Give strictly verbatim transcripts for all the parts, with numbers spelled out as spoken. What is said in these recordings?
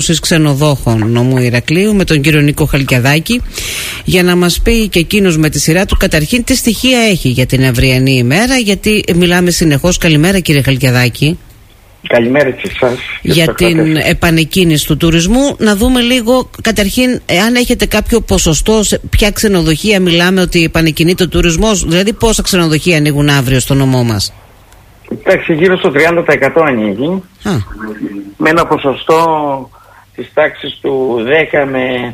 Ένωσης Ξενοδόχων Νομού Ηρακλείου, με τον κύριο Νίκο Χαλκιαδάκη, για να μας πει και εκείνος με τη σειρά του καταρχήν τι στοιχεία έχει για την αυριανή ημέρα, γιατί μιλάμε συνεχώς. Καλημέρα κύριε Χαλκιαδάκη. Καλημέρα και εσάς. Για την επανεκκίνηση του τουρισμού. Να δούμε λίγο καταρχήν αν έχετε κάποιο ποσοστό, σε ποια ξενοδοχεία μιλάμε ότι επανεκκινείται ο τουρισμός, δηλαδή πόσα ξενοδοχεία ανοίγουν αύριο στο νομό μας. Εντάξει, γύρω στο τριάντα τοις εκατό ανοίγει. Α. Με ένα ποσοστό της τάξης του δέκα με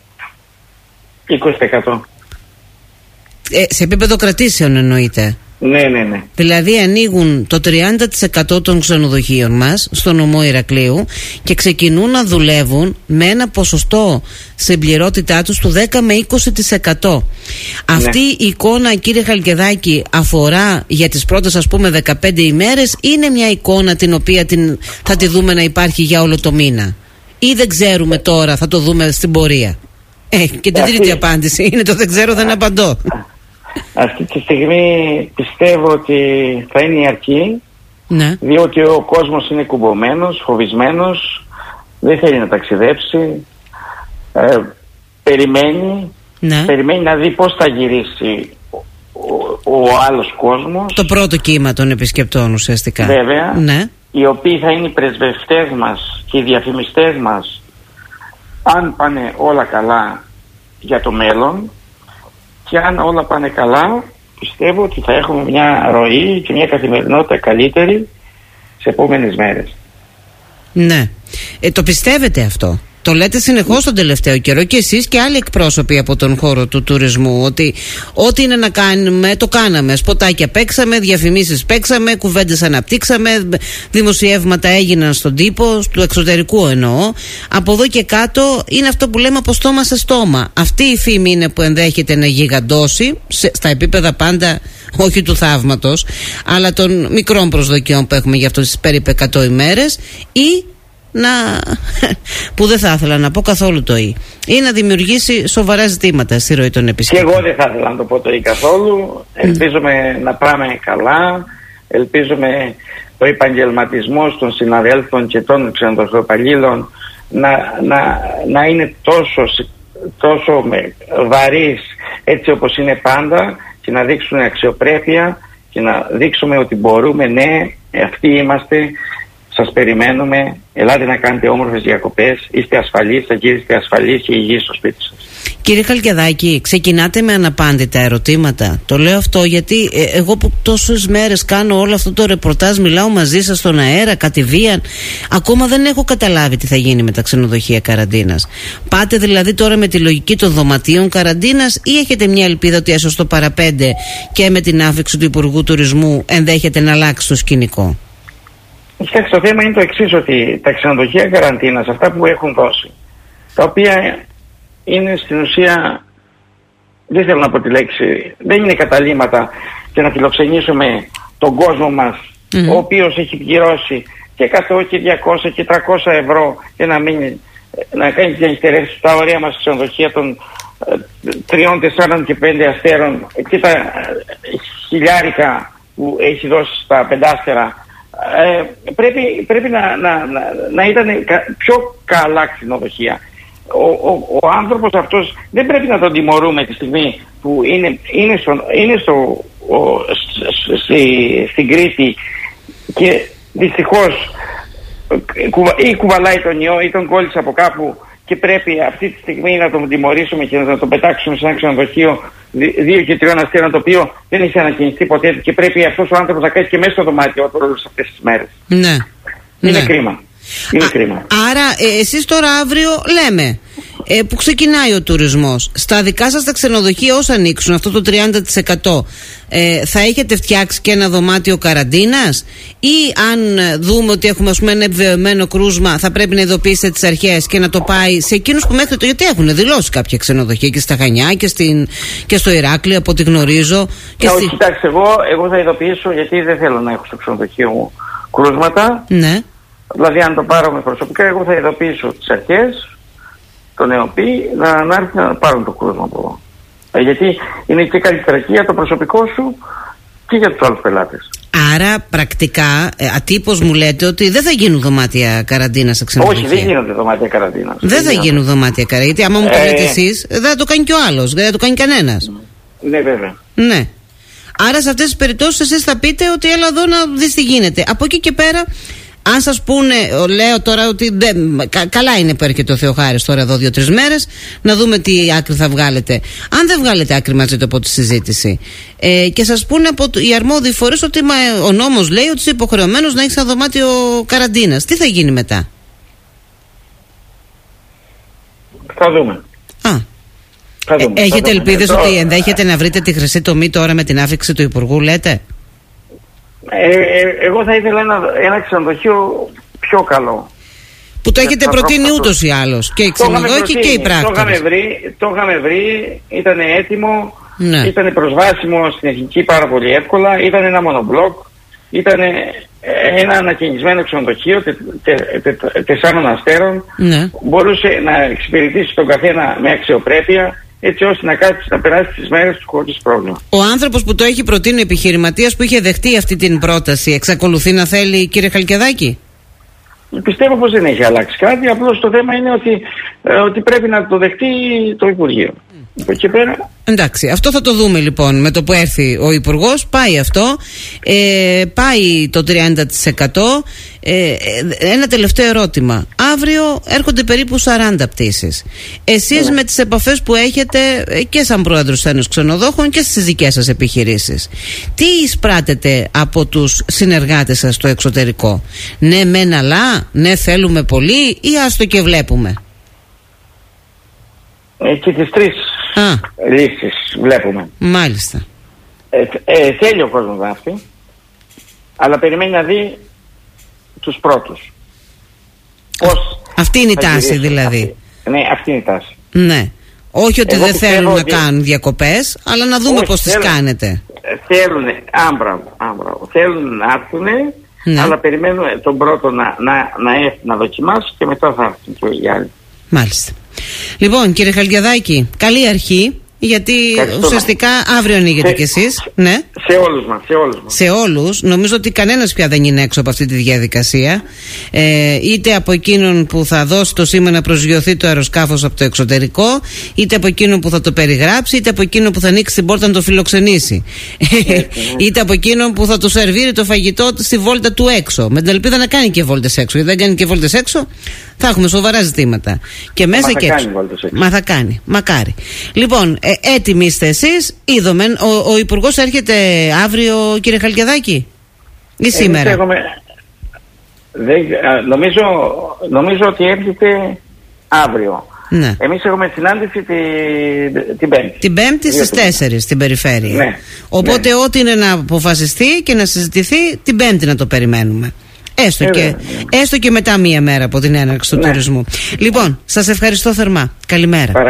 είκοσι τοις εκατό. Ε, σε επίπεδο κρατήσεων εννοείται. Ναι, ναι, ναι. Δηλαδή ανοίγουν το τριάντα τοις εκατό των ξενοδοχείων μας στο νομό Ηρακλείου και ξεκινούν να δουλεύουν με ένα ποσοστό συμπληρότητά τους του δέκα με είκοσι τοις εκατό. Ναι. Αυτή η εικόνα, κύριε Χαλκιαδάκη, αφορά για τις πρώτες ας πούμε δεκαπέντε ημέρες, είναι μια εικόνα την οποία την, θα τη δούμε να υπάρχει για όλο το μήνα, ή δεν ξέρουμε τώρα, θα το δούμε στην πορεία? Ε, και την τρίτη απάντηση είναι το δεν ξέρω, δεν απαντώ. Αυτή τη στιγμή πιστεύω ότι θα είναι η αρκή, ναι. Διότι ο κόσμος είναι κουμπωμένος, φοβισμένος, δεν θέλει να ταξιδέψει, ε, περιμένει, ναι. περιμένει να δει πώς θα γυρίσει ο, ο, ο άλλος κόσμος. Το πρώτο κύμα των επισκεπτών ουσιαστικά. Βέβαια, ναι. Οι οποίοι θα είναι οι πρεσβευτές μας και οι διαφημιστές μας, αν πάνε όλα καλά για το μέλλον. Και αν όλα πάνε καλά, πιστεύω ότι θα έχουμε μια ροή και μια καθημερινότητα καλύτερη σε επόμενες μέρες. Ναι. Ε, το πιστεύετε αυτό? Το λέτε συνεχώς τον τελευταίο καιρό και εσείς και άλλοι εκπρόσωποι από τον χώρο του τουρισμού, ότι ό,τι είναι να κάνουμε το κάναμε. Σποτάκια παίξαμε, διαφημίσεις παίξαμε, κουβέντες αναπτύξαμε, δημοσιεύματα έγιναν στον τύπο, του εξωτερικού εννοώ. Από εδώ και κάτω είναι αυτό που λέμε από στόμα σε στόμα. Αυτή η φήμη είναι που ενδέχεται να γιγαντώσει σε, στα επίπεδα πάντα όχι του θαύματος, αλλά των μικρών προσδοκιών που έχουμε για αυτές τις περίπου εκατό ημέρες, ή να, που δεν θα ήθελα να πω καθόλου το «ή», ή να δημιουργήσει σοβαρά ζητήματα στη ροή των επισκεπτών. Και εγώ δεν θα ήθελα να το πω το «ή» καθόλου. Ελπίζουμε να πάμε καλά. Ελπίζουμε ο επαγγελματισμός των συναδέλφων και των ξενοδοχειοπαλλήλων να, να, να είναι τόσο, τόσο βαρύς, έτσι όπως είναι πάντα, και να δείξουν αξιοπρέπεια και να δείξουμε ότι μπορούμε, ναι, αυτοί είμαστε. Σας περιμένουμε, ελάτε να κάνετε όμορφες διακοπές, είστε ασφαλείς, θα γυρίσετε ασφαλείς και υγιείς στο σπίτι σας. Κύριε Χαλκιαδάκη, ξεκινάτε με αναπάντητα ερωτήματα. Το λέω αυτό γιατί ε, εγώ που τόσες μέρες κάνω όλο αυτό το ρεπορτάζ, μιλάω μαζί σας στον αέρα, κατηδίαν, ακόμα δεν έχω καταλάβει τι θα γίνει με τα ξενοδοχεία καραντίνας. Πάτε δηλαδή τώρα με τη λογική των δωματίων καραντίνας, ή έχετε μια ελπίδα ότι έσω στο παραπέντε και με την άφηξη του Υπουργού Τουρισμού ενδέχεται να αλλάξει το σκηνικό? Κοιτάξτε, το θέμα είναι το εξής, ότι τα ξενοδοχεία καραντίνας, αυτά που έχουν δώσει, τα οποία είναι στην ουσία, δεν θέλω να πω τη λέξη, δεν είναι καταλύματα για να φιλοξενήσουμε τον κόσμο μας, mm-hmm. ο οποίος έχει πληρώσει και εκατό και διακόσια και τριακόσια ευρώ για να μείνει, να κάνει τις νυχτερεύσεις στα ωραία μας ξενοδοχεία των τριών, τεσσάρων και πέντε αστέρων, και τα χιλιάρικα που έχει δώσει στα πεντάστερα. Ε, πρέπει πρέπει να, να, να, να ήταν πιο καλά ξενοδοχεία. Ο, ο, ο άνθρωπος αυτός δεν πρέπει να τον τιμωρούμε τη στιγμή που είναι, είναι, στο, είναι στο, ο, στη, στην Κρήτη και δυστυχώς κουβα, ή κουβαλάει τον ιό ή τον κόλλησε από κάπου και πρέπει αυτή τη στιγμή να τον τιμωρήσουμε και να τον πετάξουμε σε ένα ξενοδοχείο δύο και τριών αστέρων, το οποίο δεν έχει ανακοινιστεί ποτέ και πρέπει αυτός ο άνθρωπος να κάνει και μέσα στο δωμάτιο όλες αυτές τις μέρες. Ναι. Είναι ναι. κρίμα. Είναι Α, κρίμα. Άρα ε, εσείς τώρα αύριο λέμε ε, που ξεκινάει ο τουρισμός, στα δικά σας τα ξενοδοχεία ως ανοίξουν αυτό το τριάντα τοις εκατό, ε, θα έχετε φτιάξει και ένα δωμάτιο καραντίνας, ή αν δούμε ότι έχουμε ας πούμε ένα επιβεβαιωμένο κρούσμα θα πρέπει να ειδοποιήσετε τις αρχές και να το πάει σε εκείνους που μέχρι το, γιατί έχουν δηλώσει κάποια ξενοδοχεία και στα Χανιά και, στην, και στο Ηράκλειο από ό,τι γνωρίζω και ε, στη... όχι, κοιτάξτε, εγώ, εγώ θα ειδοποιήσω, γιατί δεν θέλω να έχω στο ξενοδοχείο μου κρούσματα. Ναι. Δηλαδή, αν το πάρω με προσωπικά, εγώ θα ειδοποιήσω τις αρχές, τον ΕΟΠΗ, να, να έρθει να πάρουν το κρούσμα από εδώ. Ε, γιατί είναι και καλύτερα και για το προσωπικό σου και για τους άλλους πελάτες. Άρα πρακτικά ε, ατύπως μου λέτε ότι δεν θα γίνουν δωμάτια καραντίνα σε ξενοδοχεία. Όχι, δεν γίνονται δωμάτια καραντίνα. Δεν, δεν θα γίνονται. γίνουν δωμάτια καραντίνα. Γιατί άμα μου το λέτε ε... εσείς, δεν θα το κάνει κι ο άλλος, δεν θα το κάνει κανένας. Ναι, βέβαια. Ναι. Άρα σε αυτές τις περιπτώσεις εσείς θα πείτε ότι έλα εδώ να δεις τι γίνεται. Από εκεί και πέρα, αν σας πούνε, λέω τώρα ότι δεν, κα, καλά είναι που έρχεται ο Θεοχάρης τώρα εδώ δύο-τρεις μέρες, να δούμε τι άκρη θα βγάλετε. Αν δεν βγάλετε άκρη μαζί του από τη συζήτηση ε, και σας πούνε από το, οι αρμόδιοι φορείς ότι μα, ο νόμος λέει ότι είσαι υποχρεωμένος να έχεις ένα δωμάτιο καραντίνας, τι θα γίνει μετά? Θα δούμε. Α. Ε, έχετε ελπίδες ε, ότι ενδέχεται να βρείτε τη χρυσή τομή τώρα με την άφηξη του Υπουργού, λέτε? Ε, ε, εγώ θα ήθελα ένα, ένα ξενοδοχείο πιο καλό. Που το έχετε προτείνει ούτως ή άλλως, και οι ξενοδόχοι και οι πράκτορες. Το είχαμε βρει, το είχαμε βρει, ήταν έτοιμο, ναι. Ήταν προσβάσιμο στην εθνική πάρα πολύ εύκολα, ήταν ένα μονομπλοκ, ήταν ένα ανακαινισμένο ξενοδοχείο τε, τε, τε, τε, τεσσάρων αστέρων, ναι. Μπορούσε να εξυπηρετήσει τον καθένα με αξιοπρέπεια, έτσι ώστε να κάτσει να περάσει τις μέρες του χωρίς πρόβλημα. Ο άνθρωπος που το έχει προτείνει, ο επιχειρηματίας που είχε δεχτεί αυτή την πρόταση, εξακολουθεί να θέλει, κύριε Χαλκιαδάκη? Πιστεύω πως δεν έχει αλλάξει κάτι, απλώς το θέμα είναι ότι, ε, ότι πρέπει να το δεχτεί το Υπουργείο. Από εκεί πέρα... Εντάξει, αυτό θα το δούμε λοιπόν με το που έρθει ο Υπουργός. Πάει αυτό, ε, πάει το τριάντα τοις εκατό. ε, Ένα τελευταίο ερώτημα. Αύριο έρχονται περίπου σαράντα πτήσεις. Εσείς ναι. με τις επαφές που έχετε και σαν πρόεδρος Ένωσης Ξενοδόχων και στις δικές σας επιχειρήσεις, τι εισπράτετε από τους συνεργάτες σας στο εξωτερικό? Ναι μεν αλλά, ναι θέλουμε πολύ, ή άστο και βλέπουμε? Ε, και τις τρεις Α. λύσεις βλέπουμε. Μάλιστα. ε, ε, Θέλει ο κόσμος να έρθει, αλλά περιμένει να δει τους πρώτους. Πώς αυτή είναι η τάση δηλαδή. Αυτή. Ναι, αυτή είναι η τάση. Ναι. Όχι ότι εγώ δεν θέλουν ότι... να κάνουν διακοπές, αλλά να δούμε πώς τις κάνετε. Θέλουν, άμπρα, άμπρα, θέλουν να έρθουν, ναι. Αλλά περιμένουν τον πρώτο να, να, να έρθει να δοκιμάσει και μετά θα έρθουν και οι άλλοι. Μάλιστα. Λοιπόν, κύριε Χαλκιαδάκη, καλή αρχή, γιατί Ευχαριστώ. Ουσιαστικά αύριο ανοίγετε σε, κι εσείς. Ναι. Σε όλους μας, σε όλους μας. Σε όλους. Νομίζω ότι κανένας πια δεν είναι έξω από αυτή τη διαδικασία. Ε, είτε από εκείνον που θα δώσει το σήμα να προσγειωθεί το αεροσκάφος από το εξωτερικό, είτε από εκείνον που θα το περιγράψει, είτε από εκείνον που θα ανοίξει την πόρτα να το φιλοξενήσει. Έτσι, είτε από εκείνον που θα του σερβίρει το φαγητό στη βόλτα του έξω. Με την ελπίδα να κάνει και βόλτες έξω. Γιατί δεν κάνει και βόλτες έξω, θα έχουμε σοβαρά ζητήματα. Και μέσα Μα και έξω. Μα θα κάνει. Μακάρι. Λοιπόν, ε, έτοιμοι είστε εσείς, είδομεν. Ο, ο Υπουργός έρχεται αύριο, κύριε Χαλκιαδάκη, ή σήμερα? Ε, έχουμε, δεν, νομίζω, νομίζω ότι έρχεται αύριο. Ναι. Εμείς έχουμε συνάντηση την, την Πέμπτη. Την Πέμπτη στις τέσσερις στην περιφέρεια. Ναι. Οπότε ναι. ό,τι είναι να αποφασιστεί και να συζητηθεί, την Πέμπτη να το περιμένουμε. Έστω, ε, και, ναι. έστω και μετά μία μέρα από την έναρξη του ναι. τουρισμού. Λοιπόν, σας ευχαριστώ θερμά. Καλημέρα.